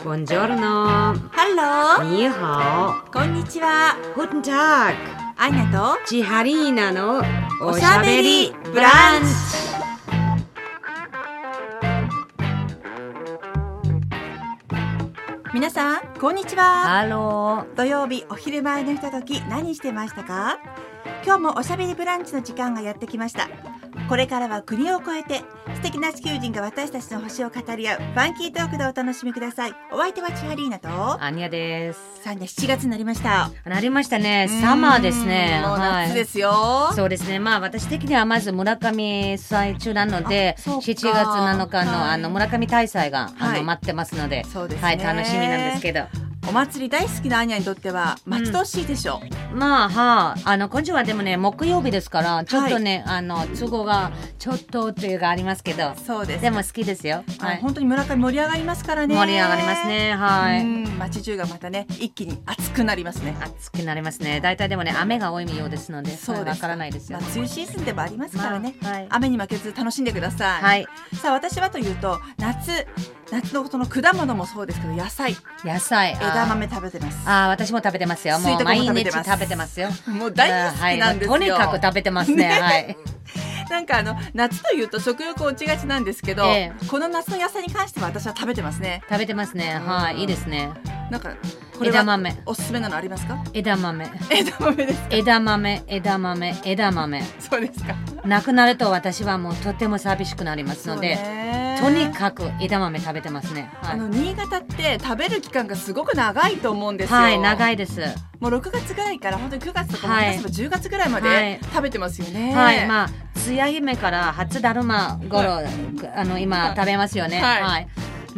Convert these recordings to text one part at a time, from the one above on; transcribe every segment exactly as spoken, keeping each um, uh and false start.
Buongiorno. Hello. にはこんにちは。 Guten Tag. アーニャとチハリーナのおしゃべりブランチ。皆さんこんにちは。 ハロ土曜日お昼前のひととき何してましたか？今日もおしゃべりブランチの時間がやってきました。これからは国を越えて素敵な地球人が私たちの星を語り合うファンキートークでお楽しみください。お相手はチハリーナとー。アニャです。 さんね、しちがつになりました。 なりましたね。サマーですね。 もう夏ですよ、 はい、そうですね。まあ私的にはまず村上祭中なのでしちがつなのかの、はい、あの村上大祭が、はい、あの待ってますので、 そうですね、 はい、楽しみなんですけど。 お祭り大好きなアーニャにとっては待ち遠しいでしょう、 うん、まあはあ、あの今週はでもね木曜日ですからちょっとね、はい、あの都合がちょっとっていうかありますけど、 そうです、 でも好きですよ、 はい、本当に村上盛り上がりますからね。 盛り上がりますね、はい、 うん、街中がまたね一気に暑くなりますね。 暑くなりますね。だいたいでもね雨が多いようですので、 そうです、 わからないですよ、 まあ、梅雨シーズンでもありますからね、 まあ、はい、 雨に負けず楽しんでください、 はい、 さあ私はというと夏夏のその果物もそうですけど野菜野菜枝豆食べてます。 ああ私も食べてますよ。もう毎日食べてますよ。 もう大好きなんですよ、 はい、とにかく食べてますね、はい。 なんかあの夏というと食欲落ちがちなんですけど、ええ、この夏の野菜に関しては私は食べてますね。 食べてますね、はい、いいですね。 なんかこれは枝豆おすすめなのありますか？ 枝豆枝豆ですか？ 枝豆枝豆枝豆そうですか。 なくなると私はもうとても寂しくなりますので、とにかく枝豆食べてますね、はい、 あの新潟って食べる期間がすごく長いと思うんですよ。 はい、長いです。 もうろくがつぐらいから本当にくがつとかも下手すればじゅうがつぐらいまで食べてますよね。 はい、はい、まあつや姫から初だるま頃、はい、あの今食べますよね、はい、はい、うん、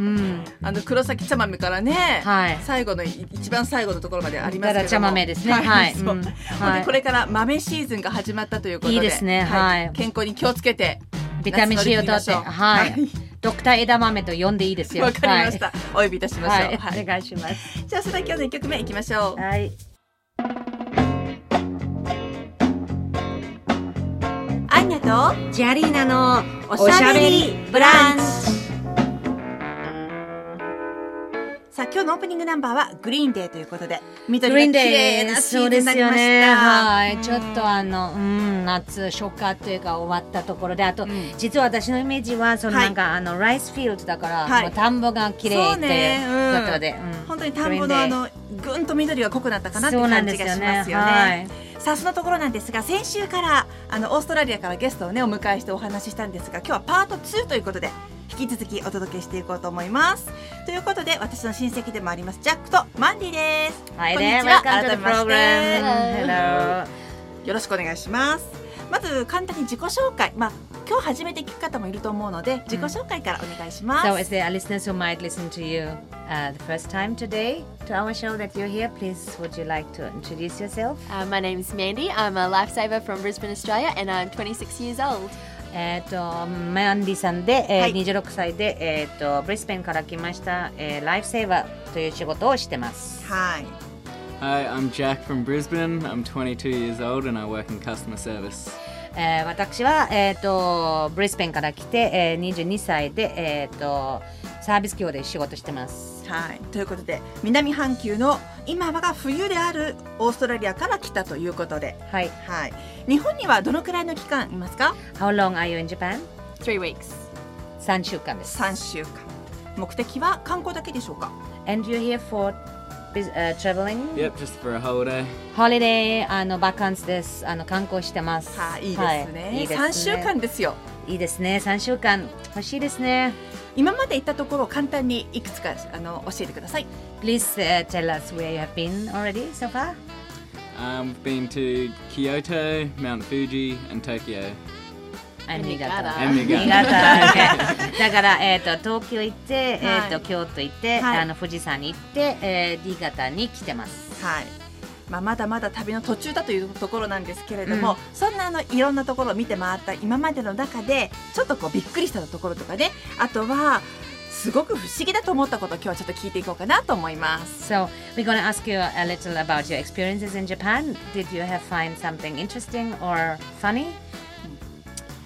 あの黒崎茶豆からね、はい、最後の一番最後のところまでありますけども、 茶豆ですね、はい、はい、うん、 はい、これから豆シーズンが始まったということで、 いいですね、はい、 健康に気をつけてビタミン C をとって、はい、ドクター枝豆と呼んでいいですよ。 わかりました、はい、お呼びいたしましょう、 はいはい、お願いします。 じゃあそれでは今日のいっきょくめいきましょう。 はい、 アンニャとジャリーナのおしゃべりブランチ。さあ今日のオープニングナンバーはグリーンデーということで、緑が綺麗なシーズンになりました。そうですよね、 はい、ちょっとあの、うん、夏初夏というか終わったところで、あと、うん、実は私のイメージはそのなんか、はい、あのライスフィールドだから、はい、もう田んぼが綺麗ということで、うん、 本当に田んぼのあのぐんと緑が濃くなったかなって感じがしますよね。はい、さあそのところなんですが、先週からあのオーストラリアからゲストをねお迎えしてお話ししたんですが、今日はパートツーということで引き続きお届けしていこうと思います。ということで私の親戚でもありますジャックとマンディです。 はい、 こんにちは。 改めまして Hello。よろしくお願いします。まず簡単に自己紹介、まあ今日初めて聞く方もいると思うので自己紹介からお願いします。 So, is there listeners who might listen to you uh, the first time today to our show that you're here? Please, would you like to introduce yourself? Uh, my name is Mandy. I'm a lifesaver from Brisbane, Australia, and I'm twenty-six years old. えっとマンディさんで、えーはい、にじゅうろくさいで、えー、とブリスベンから来ました、えー、ライフセーバーという仕事をしてます。 はい。 Hi, I'm Jack from Brisbane. I'm twenty-two years old and I work in customer service. えー、私は、えー、とブリスベンから来て、えー、にじゅうにさいで、えー、とサービス業で仕事してます。 はい、ということで南半球の今はが冬であるオーストラリアから来たということで、 はい、 はい、日本にはどのくらいの期間いますか？ How long are you in Japan? Three weeks. さんしゅうかんです。 さんしゅうかん。目的は観光だけでしょうか？ And you're here for、uh, traveling? Yep, just for a holiday. Holiday、あのバカンスです。あの観光してます。 はい、いいですね。はい、いいですね。さんしゅうかんですよ。 いいですね。さんしゅうかん欲しいですね。 今まで行ったところを簡単にいくつかあの教えてください。 Please、uh, tell us where you have been already so far. Um, we've been to Kyoto, Mount Fuji, and Tokyo. And Niigata. And Niigata. だから、えー、と東京行って、えー、と京都行って、はい、あの富士山に行って、えー、新潟に来てます。 はい。まあ、まだまだ旅の途中だというところなんですけれども、うん、そんなあのいろんなところを見て回った今までの中でちょっとこうびっくりしたところとかね、あとはすごく不思議だと思ったことを今日はちょっと聞いていこうかなと思います。 So we're going to ask you a little about your experiences in Japan. Did you have find something interesting or funny?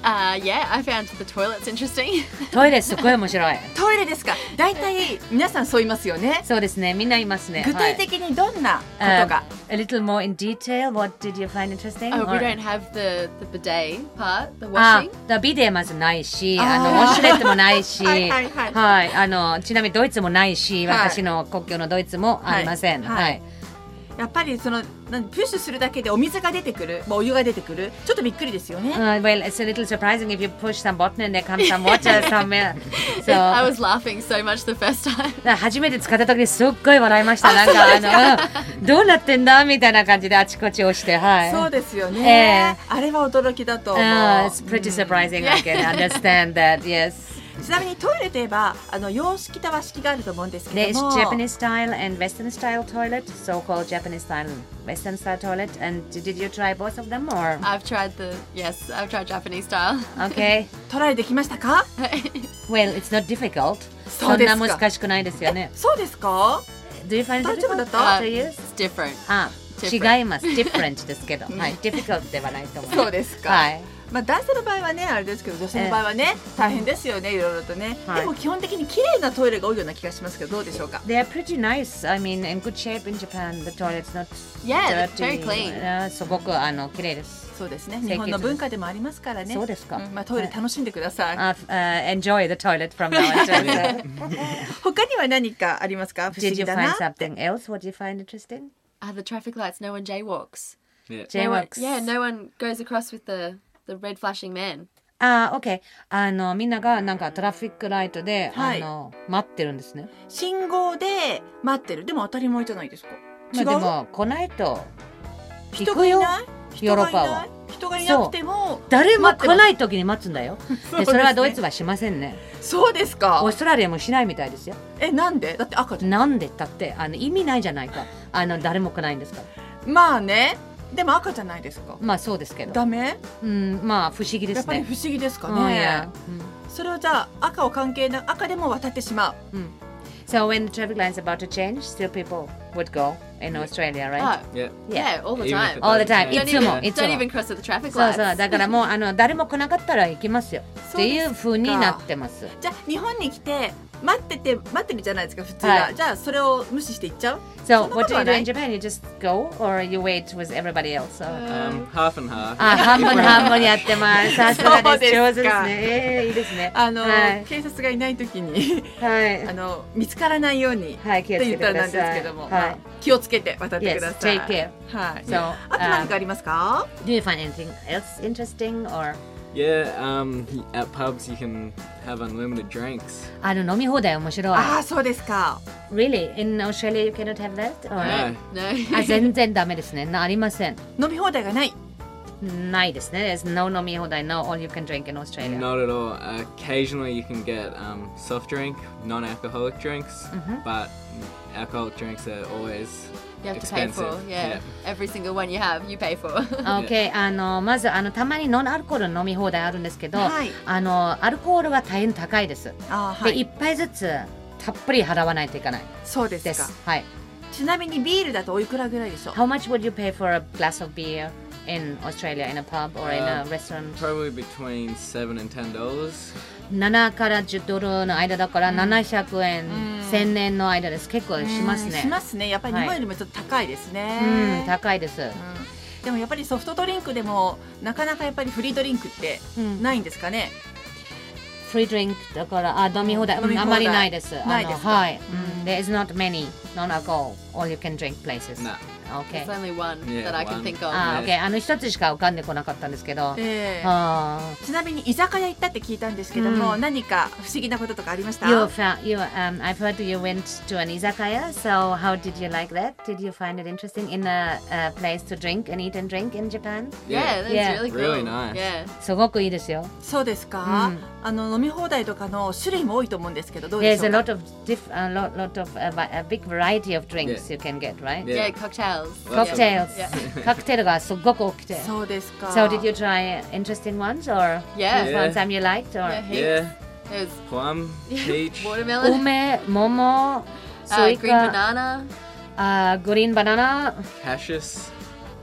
Uh, yeah, I found the toilets interesting. トイレすごい面白い。 トイレですか。大体皆さんそう言いますよね。 そうですね。みんな言いますね。 具体的にどんなことが、 uh, A little more in detail, what did you find interesting? Oh, we Or- don't have the, the bidet part, the あ washing. ビデまずないし、 あーあのウォッシュレットもないし、 はいはいはいはいあのちなみにドイツもないし、 はい私の故郷のドイツもありません。 はいはい。 はいやっぱりそのなんプッシュするだけでお水が出てくる、まあ、お湯が出てくる、ちょっとびっくりですよね。 Uh, well, it's a little surprising if you push some button and there comes some water somewhere. So, I was laughing so much the first time. 初めて使った時にすっごい笑いました。なんかあの、うん、どうなってんだみたいな感じであちこち押して、はい。 そうですよね。 えあれは驚きだと思う。 Uh, it's pretty surprising. I can understand that. Yes. ちなみにトイレといえばあの洋式と和式があると思うんですけ There's ども。 Japanese style and Western style toilet, so-called Japanese style and Western style toilet. And did you try both of them or? I've tried the, yes, I've tried Japanese style. Okay. トライできましたか？ Well, it's not difficult. そうですか。 そんな難しくないですよね。 そうですか？ Do you find it 大丈夫だっ difficult た？ Uh, to use? it's different. あ、 Different 違います。different ですけど。はい。difficult ではないと思う。 そうですか。 はい。 まあ男性の場合はねあれですけど女性の場合はね、大変ですよねいろいろとね、 はいでも基本的に綺麗なトイレが多いような気がしますけどどうでしょうか？ They are pretty nice. I mean, in good shape in Japan. The toilet's not Yeah, dirty. very clean. あすごくあの綺麗です。 そうですね清潔日本の文化でもありますからね。 そうですかんまあトイレ楽しんでください。 あ、uh, enjoy the toilet from now on. 他には何かありますか？不思 Did 議 you だ find な。 something else? What do you find interesting? Uh, the traffic lights, no one jaywalks. Yeah. No one, Jaywalks. yeah, no one goes across with the, the red flashing man. あ、OK。あのみんながなんかトラフィックライトで、 はいあの待ってるんですね。 信号で待ってる。でも当たり前じゃないですか。違う？ まあでも来ないと人行くよ。 がいない？ ヨーロッパ人がいな。 はい人がいなくても誰も来い。 ない時に待つんだよ。 そうですねでそれはドイツはしませんね。 そうですかオー。ストラリアもしないみたいですよ。 えなんで？だって赤じゃん。 なんでだってあの意味ないじゃないか。あの誰も来ないんですから。 まあね。でも赤じゃないですか。 まあそうですけど。 ダメ？ うんまあ不思議ですね。 やっぱり不思議ですかうんいねや。 それをじゃあ赤を関係な赤でも渡ってしまう。 うんうん。So when the traffic line's about to change, still people would go in Australia, right? Oh, Yeah. yeah, all the Even if time. it All the doesn't time. change. いつも Don't い even, つ don't も even cross at the traffic そう lights. そうだからもうあの誰も来なかったら行きますよっていう風になってます。 じゃあ日本に来て待ってて待ってるじゃないですか普通は。 はいじゃあそれを無視して行っちゃう？ So そんなこ what と do は you do ない in Japan? You just go or you wait with everybody else? So- Um, half and half. あ半分半分やってます。さすがそうです。 ですか上手ですね。えーいいですね。 あの、 はい警察がいない時にはいあの見つからないように、 はい気をつけと言ってたらなんください。 ですけども、 はいまあ気をつけて渡ってください。 Yes, take care. はい。 So あと何かありますか？ do you find anything else interesting or Yeah, um, at pubs you can have unlimited drinks. あの飲み放題面白い。 ああそうですか。 Really? In Australia you cannot have that? Or? No. No. あ全然ダメですね。なありません。 飲み放題がない。 ないですね。There's no 飲み放題, no all you can drink in Australia. Not at all. Uh, occasionally you can get um, soft drink, non-alcoholic drinks, but alcoholic drinks are always You have to pay expensive. for, yeah. Every single one you have, you pay for. OK あのまずあのたまにノンアルコールの飲み放題あるんですけど、 はいあのアルコールが大変高いです。 あーはで一い。 杯ずつたっぷり払わないといけないそうですか。 です。はい。 ちなみにビールだとおいくらぐらいでしょう？ How much would you pay for a glass of beer in Australia in a pub or in a Uh, restaurant? Probably between seven and ten dollars. ななからじゅうドルの間だからななひゃくえん、せんえんの間です。結構しますね。 うんしますね。やっぱり日本よりもちょっと高いですね。 うん、高いです。 うんでもやっぱりソフトドリンクでもなかなかやっぱりフリードリンクってうんないんですかね。 フリードリンクだからあ飲み放題、 飲み放題うんあまりないです。 ないですかあのはい、うん。There is not many non-alcohol all you can drink places. Nah. Okay. There's only one Yeah, that I can one. think of. あ、 ね OK あの一つしか浮かんでこなかったんですけど。 ええあちなみに居酒屋行ったって聞いたんですけども、 うん何か不思議なこととかありました？ You found you um I've heard you went to an izakaya. So how did you like that? Did you find it interesting in a, a place to drink and eat and drink in Japan? Yeah, that's Yeah. really cool. Really nice. Yeah. すごくいいですよ。 そうですか、 うんあの飲み放題とかの種類も多いと思うんですけどどうで There's しょ a うか？ lot of diff a lot lot of a, a big variety of drinks Yeah. you can get, right? Yeah, Yeah. cocktails. Cocktails. Yeah. カクテルがすごく多くて。 そうですか。 So did you try interesting ones or Yeah. you Yeah. found some you liked or? Yeah, heaps. Yeah, There's plum, peach. watermelon, 梅、桃、ス uh, イ green カ、 banana, あグリーンバナナ、 Cassius.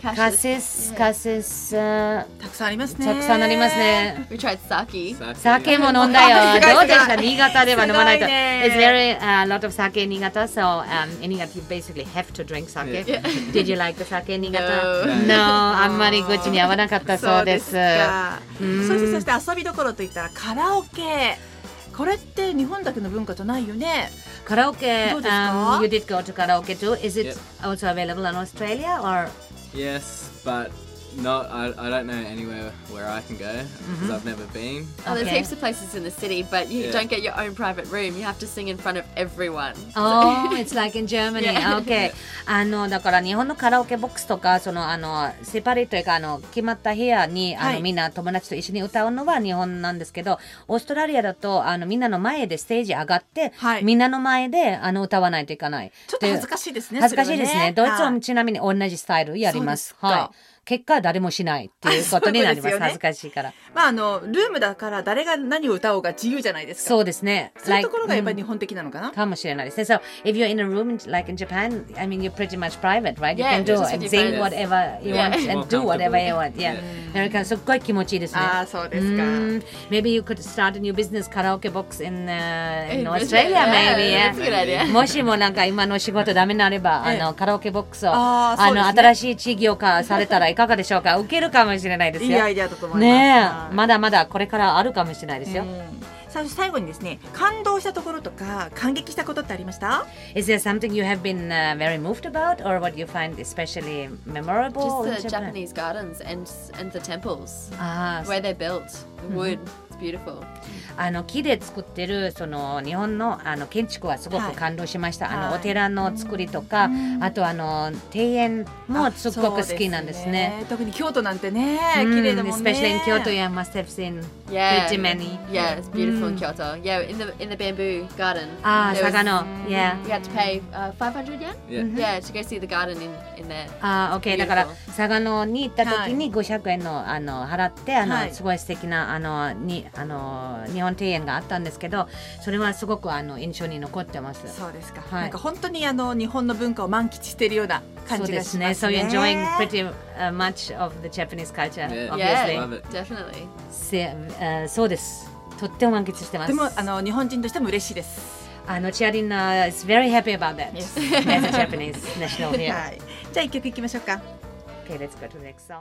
カシス、カシス、たくさんありますね。 たくさんありますね。 We tried sake. 酒も飲んだよ。どうでした？新潟では飲まないと。It's very a lot of sake in Niigata, so um, in Niigata you basically have to drink sake. Did you like the sake in Niigata? No, あんまり口に合わなかったそうです。 そしてそして遊びどころといったらカラオケ。これって日本だけの文化じゃないよね。 カラオケ、um, you did go to karaoke too. Is it also available in Australia or? Yes, but not. I, I don't know anywhere where I can go because I've never been. Oh, there's heaps of places in the city, but you don't get your own private room. You have to sing in front of everyone. Oh, it's like in Germany. Okay. あのだから日本のカラオケボックスとかそのあのセパレートというかあの決まった部屋にあのみんな友達と一緒に歌うのは日本なんですけど、オーストラリアだとあのみんなの前でステージ上がって、みんなの前であの歌わないといけない。 ちょっと恥ずかしいですね。 恥ずかしいですね。ドイツはちなみに同じスタイルやります。はい。結果誰もしないっていうことになります。恥ずかしいから。 まああのルームだから誰が何を歌おうが自由じゃないですか。 そうですね。 そういうところがやっぱり日本的なのかな。 かもしれないですね。So if you're in a room like in Japan, I mean you're pretty much private, right? You can do and sing whatever you want and do whatever you want. Yeah. アメリカすっごい気持ちいいですね。 ああそうですか。 Maybe you could start a new business karaoke box in in Australia, maybe. That's a good idea. もしもなんか今の仕事ダメになればあのカラオケボックスをあの新しい地域化されたらいかがでしょうか。受けるかもしれないですよ。 いいアイデアだと思います。 ねえ、まだまだこれからあるかもしれないですよ。 さあ最後にですね、感動したところとか感激したことってありました？ Is there something you have been、uh, very moved about, or what you find especially memorable? Just the Japanese gardens and and the temples. Ah, where they're built, the wood. It's beautiful. あの木で作ってるその日本のあの建築はすごく感動しました。はい、あのお寺の作りとか、あとあの庭園もすごく好きなんですね。 すね特に京都なんてね、綺麗だもんね。 Especially in Kyoto, you must have seen pretty many. Yeah, it's beautiful in Kyoto. Yeah, in the in the bamboo garden. ああ、Sagano. Yeah. You had to pay uh, five hundred yen. Yeah, to go see the garden in in there. ああ、OK。だからSaganoに行った時にごひゃくえんのあの払ってあのすごい素敵なあのにあの日本庭園があったんですけど、それはすごくあの印象に残ってます。 そうですか。はい、なんか本当にあの日本の文化を満喫しているような感じがしますね。 そうですね。So you're enjoying pretty、uh, much of the Japanese culture, yeah, obviously. Yeah, definitely. せ、uh, そうです。とっても満喫してます。 でもあの日本人としても嬉しいです。 あのチアリンナ is very happy about that. Yes. As a Japanese national here. はい。じゃあ一曲いきましょうか。 Okay, let's go to the next song.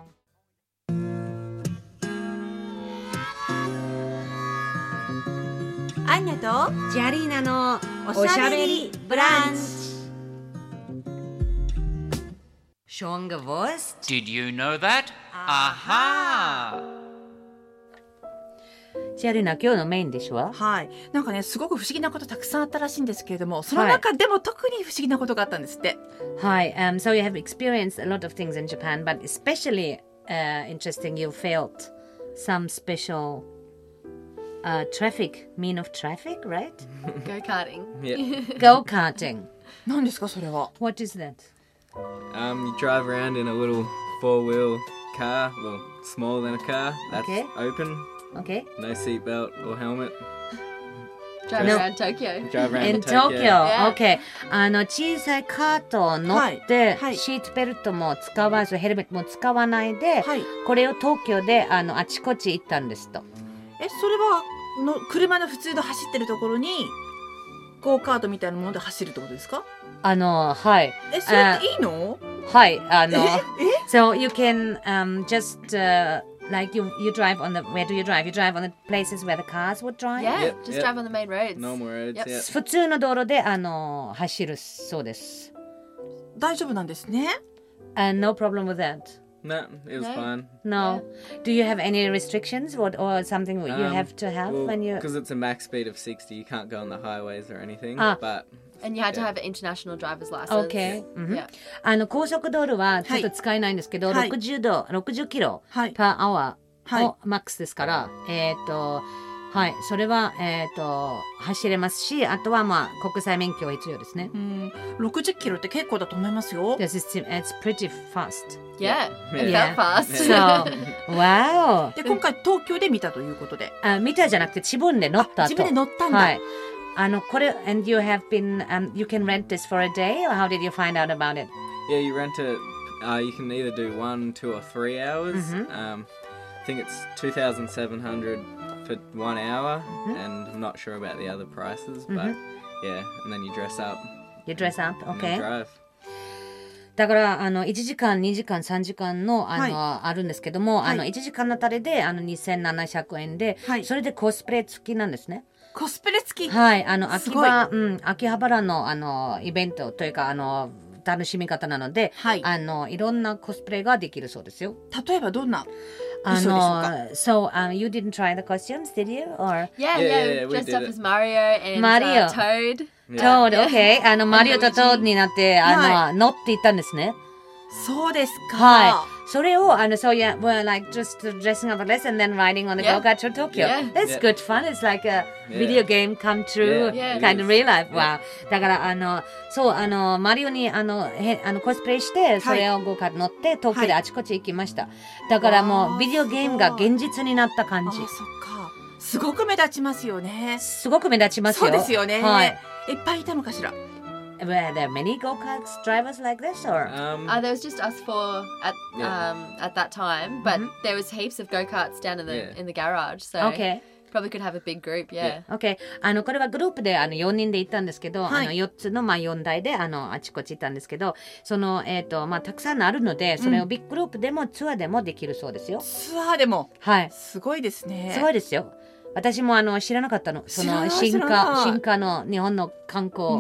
アンニャとジャリーナのおしゃべりブランチ。Schon gewusst? Did you know that? Aha! ジャリーナ、今日のメインでしょ？ はい。なんかね、すごく不思議なことたくさんあったらしいんですけれども、その中でも特に不思議なことがあったんですって。 はい。Um, so you have experienced a lot of things in Japan, but especially、uh, interesting, you felt some special...Uh, traffic, mean of traffic, right? Go-karting. Yeah. Go-karting. 何ですかそれは？ What is that? Um, you drive around in a little four-wheel car, well, smaller than a car. That's okay. open. Okay. No seatbelt or helmet. Drive No. around Tokyo. Drive around In Tokyo. Tokyo. Yeah. Okay. あの小さいカートを乗って、 はいはい、 シートベルトも使わず、ヘルメットも使わないで、 はい、 これを東京であのあちこち行ったんですと。 え、それはの車の普通の走ってるところにゴーカートみたいなもので走るってことですか？ あのはい。 え、それっていいの？ はい。あの。 え？ So you can um, just、uh, like you you drive on the where do you drive? You drive on the places where the cars would drive? Yeah, Yep, just yep. drive on the main roads. Normal roads, Yep. yeah. 普通の道路であの走るそうです。 大丈夫なんですね。 And no problem with that. No, it was No. fine. No. Do you have any restrictions or, or something you Um, have to have well, when you? because it's a max speed of sixty, you can't go on the highways or anything. Ah. But And you had to yeah. have an international driver's license. Okay. Yeah. あの高速道路はちょっと使えないんですけど、 はいろくじゅうど、ろくじゅっキロはい per hour はいをマックスですから、えっと、はい、それはえっと走れますし、あとはまあ国際免許は必要ですね。 うん、ろくじゅっキロって結構だと思いますよ。 This is it's pretty fast. Yeah. It Yeah. felt fast. So, wow. で、今回東京で見たということで。 あ、見たじゃなくて自分で乗ったと。 自分で乗ったんだ。 はい。あのこれ and you have been um, you can rent this for a day or how did you find out about it? Yeah, you rent it Uh, you can either do one, two, or three hours. Mm-hmm. Um, I think it's two thousand seven hundred for one hour, mm-hmm. and I'm not sure about the other prices, mm-hmm. but yeah, and then you dress up. You dress up, okay. And then drive. だからあのいちじかんにじかんさんじかんのあの、はい、あるんですけども、はい、あのいちじかんあたりであのにせんななひゃくえんで、はい、それでコスプレ付きなんですね。 コスプレ付き。 はい、あの秋葉、うん、秋葉原のあのイベントというかあの楽しみ方なので、はい、あのいろんなコスプレができるそうですよ。 例えばどんなあの So um, you didn't try the costumes, did you? Or yeah, yeah, yeah, yeah dressed up as Mario and Mario. Uh, Toad. Toad, okay. あのマリオとトードになってあの乗っていったんですね。 そうですか。 はい。それをあの So yeah, we're like just dressing up a less and then riding on the yeah. go-kart to Tokyo. Yeah. That's yeah. good fun. It's like a yeah. video game come true, yeah. kind of real life. Yeah. Wow. だからあのそうあのマリオにあのへあのコスプレしてそれをゴーカート乗って東京であちこち行きました。だからもうビデオゲームが現実になった感じ。 あ、そっか。すごく目立ちますよね。 すごく目立ちますよ。 そうですよね。 はい。 いっぱいいたのかしら。 Were there many go-kart drivers like this, or? Um, uh, there was just us four at yeah. um at that time, but mm-hmm. there was heaps of go-karts down in the yeah. in the garage, so okay. probably could have a big group, yeah. Okay. あのこれはグループであのよにんで行ったんですけど、はい、あのよっつのまあよんだいであのあちこち行ったんですけど、そのえっ、ー、とまあたくさんあるので、それをビッググループでもツアーでもできるそうですよ。 ツアーでも。 はい。 すごいですね。 すごいですよ。私もあの知らなかったの。その進化進化の日本の観光。うん。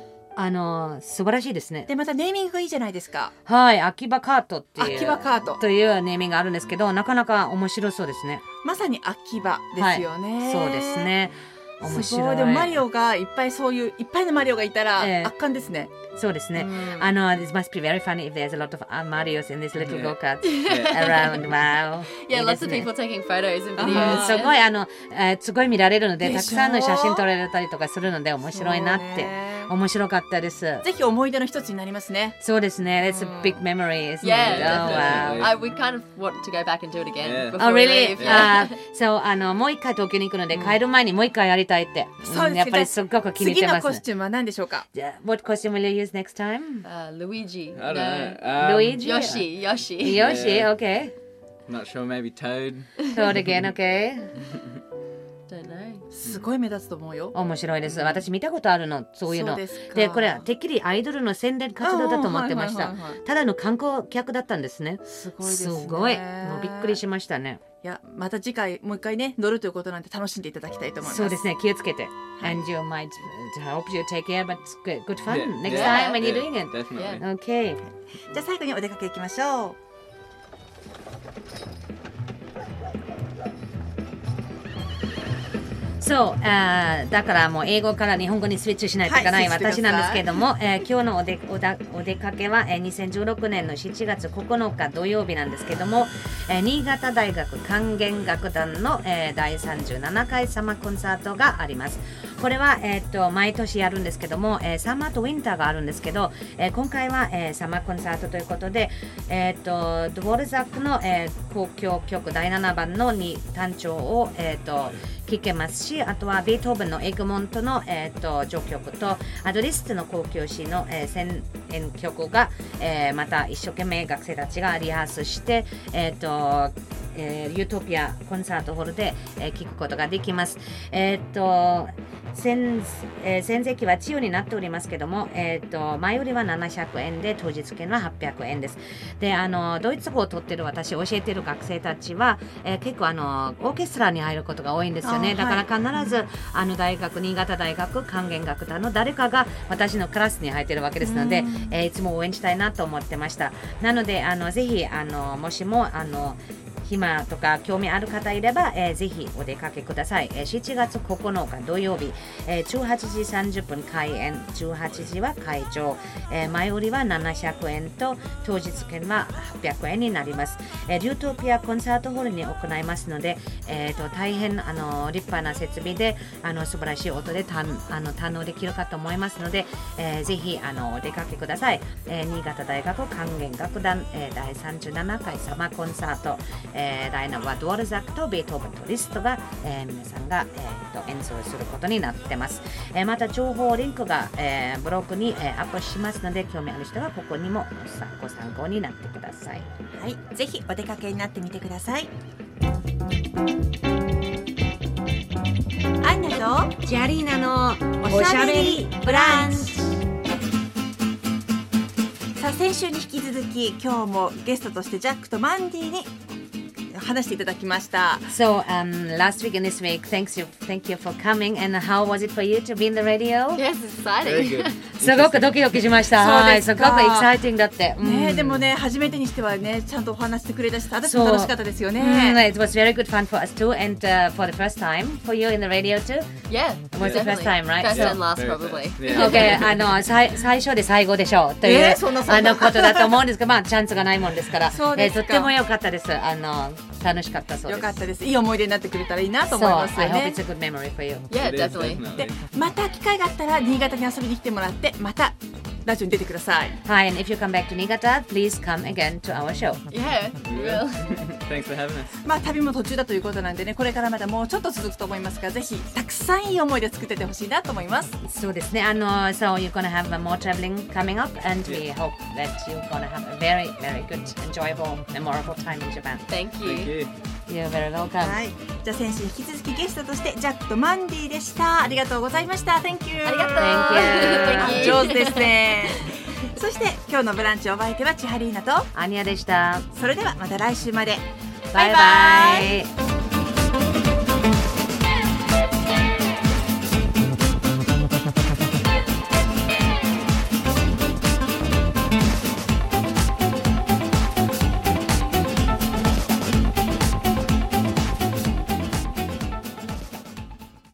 あの素晴らしいですね。 でまたネーミングがいいじゃないですか。 はい、秋葉カートっていう秋葉カートというネーミングがあるんですけど、なかなか面白そうですね。 まさに秋葉ですよね。 はい、そうですね。面白い。 でもマリオがいっぱいそういういっぱいのマリオがいたら圧巻ですね。 えー、そうですね。あの This must be very funny if there's a lot of Marios in this little go kart around. Wow. Yeah, lots of people taking photos and videos. すごいあの、えー、すごい見られるのでたくさんの写真撮られたりとかするので面白いなって。面白かったです。 ぜひ思い出の一つになりますね。 そうですね。It's a big memory, isn't it? Yeah, oh, wow. I, we kind of want to go back and do it again. Oh, really? Yeah. Uh, so, あのもう一回東京に行くので、帰る前にもう一回やりたいって。 そうです。 やっぱりすごく気に入ってます。 次のコスチュームは何でしょうか？ What costume will you use next time? Uh, Luigi. I don't know. Um, Luigi? Yoshi. Yoshi. Yoshi, okay. Not sure, maybe Toad. Toad again, okay. Don't know. すごい目立つと思うよ。 面白いです。私見たことあるの、そういうの。 そうですか。 で、これはてっきりアイドルの宣伝活動だと思ってました。ただの観光客だったんですね。 すごいですね。 すごい。もうびっくりしましたね。 いや、また次回もう一回ね乗るということなんで楽しんでいただきたいと思います。 そうですね。気をつけて。And you might hope you take care, but good, good fun next time when you're doing it. Definitely. Okay. じゃあ最後にお出かけ行きましょう。 そう、あだからもう英語から日本語にスイッチしないといけない、はい、私なんですけれども、えー、今日のおでおだお出かけは、えー、にせんじゅうろくねんのしちがつここのか土曜日なんですけれども、えー、新潟大学管弦楽団の、えー、だいさんじゅうななかいサマーコンサートがあります。これは、えー、っと毎年やるんですけども、えー、サマーとウィンターがあるんですけど、えー、今回は、えー、サマーコンサートということで、えー、っとドボルザックの、えー、交響曲だいななばんのに単調を、えー、っと聴けますし、あとはベートーベンのエグモントの、えー、と序曲とアドリストの交響詩の、えー、選演曲が、えー、また一生懸命学生たちがリハースして、えーとえー、ユートピアコンサートホールで、えー、聴くことができます。えーと先えー、先席は自由になっておりますけども、えー、と前売りはななひゃくえんで当日券ははっぴゃくえんです。であのドイツ語を取ってる私教えてる学生たちは、えー、結構あのオーケストラに入ることが多いんですよね。だから必ず、はい、あの大学新潟大学管弦楽団の誰かが私のクラスに入ってるわけですので、えー、いつも応援したいなと思ってました。なのであのぜひあのもしもあの暇とか興味ある方いれば、えー、ぜひお出かけください。えー、しちがつここのか土曜日、えー、じゅうはちじさんじゅっぷん開演、じゅうはちじは会場、えー、前売りはななひゃくえんと当日券ははっぴゃくえんになります。えー、リュートピアコンサートホールに行いますので、えー、と大変あの立派な設備であの素晴らしい音でたあの堪能できるかと思いますので、えー、ぜひあのお出かけください。えー、新潟大学管弦楽団、えー、だいさんじゅうななかいサマーコンサート、 えー、ダイナはドワルザックとベートーベンとリストが、えー、皆さんが、えー、と演奏することになってます。えー、また情報リンクが、えー、ブログに、えー、アップしますので、興味ある人はここにもご参考になってください。 はい、ぜひお出かけになってみてください。アンナとジャリーナのおしゃべりブランチ。さあ、先週に引き続き今日もゲストとしてジャックとマンディに話していただきました。 So, um, last week and this week, thanks you, thank you for coming. And how was it for you to be in the radio? Yes, it's Very exciting. good. すごくドキドキしました。 そうはい、 ですか。 すごくエキサイティングだって。うんね、でもね、初めてにしてはね、ちゃんとお話してくれたし、私そうも楽しかったですよね。 うん、It was very good fun for us too, and、uh, for the first time for you in the radio too. Yeah, Was the first time, right? First Yeah, and last, very probably. first. Yeah. Okay, あの最最初で最後でしょうという、 えーそんなそんなあのことだと思うんですが、まあチャンスがないもんですから、 そうですかえーとっても良かったです。あの楽しかったそうです。 よかったです。いい思い出になってくれたらいいなと思い So, ますよ I hope ね it's。a good memory for you. Yeah, It is, definitely. で definitely. また機会があったら新潟に遊びに来てもらって、またラジオに出てください。 はい、and if you come back to Niigata, please come again to our show. Yeah, we will. Thanks for having us. まあ旅も途中だということなんでね、これからまだもうちょっと続くと思いますが、ぜひたくさんいい思い出作っててほしいなと思います。 そうですね。あの So you're gonna have more traveling coming up, and we hope that you're gonna have a very, very good, enjoyable, memorable time in Japan. Thank Thank you. you. You're very welcome. はい。じゃあ先週引き続きゲストとしてジャックとマンディでした。ありがとうございました。Thank you。 ありがとう。 Thank you. 上手ですね。そして今日のブランチお相手は千春里奈と、 アニヤでした。 それではまた来週まで。 バイバイ。